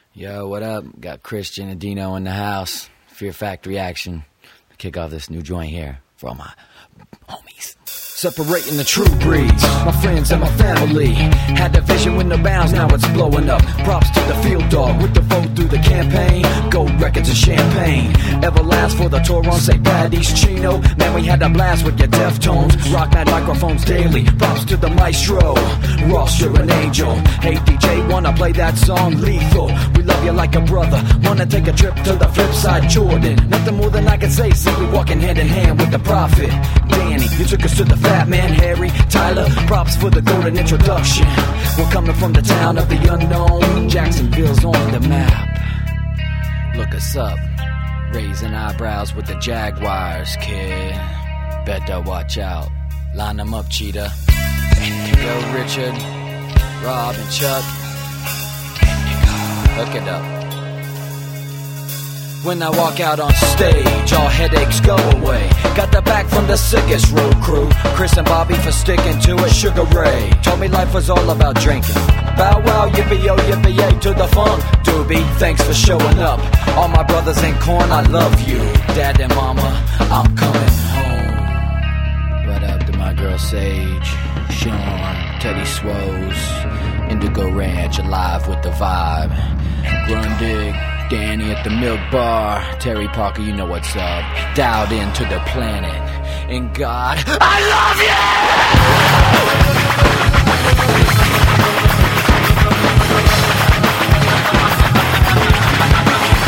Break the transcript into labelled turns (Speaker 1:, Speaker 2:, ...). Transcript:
Speaker 1: Yo, what up? Got Christian and Dino in the house. Fear Factory action. Kick off this new joint here for all my homies. Separating the true breeds, my friends and my family. Had the vision with no bounds, now it's blowing up. Props to the field dog with the vote through the campaign. Gold records and champagne. Everlast for the tour on St. Paddy's Chino. Man, we had a blast with your Deftones. Rock that microphones daily. Props to the maestro. Ross, you're an angel. Hey DJ, wanna play that song? Lethal. We love you like a brother. Wanna take a trip to the flip side, Jordan. Nothing more than I can say. Simply walking hand in hand with the prophet. Danny, you took us to the Fat Man, Harry, Tyler, props for the golden introduction. We're coming from the town of the unknown. Jacksonville's on the map. Look us up, raising eyebrows with the Jaguars, kid. Better watch out, line them up, Cheetah. Go Richard, Rob and Chuck. Hook it up. When I walk out on stage, all headaches go away. Got the back from the sickest road crew. Chris and Bobby for sticking to it. Sugar Ray told me life was all about drinking. Bow wow, yippee-yo, yippee-yay to the funk. Doobie, thanks for showing up. All my brothers in corn, I love you. Dad and mama, I'm coming home. Right up to my girl Sage, Sean, Teddy Swoes, Indigo Ranch, alive with the vibe. Grundig, Danny at the Milk Bar, Terry Parker, you know what's up. Dialed into the planet. And God, I love you!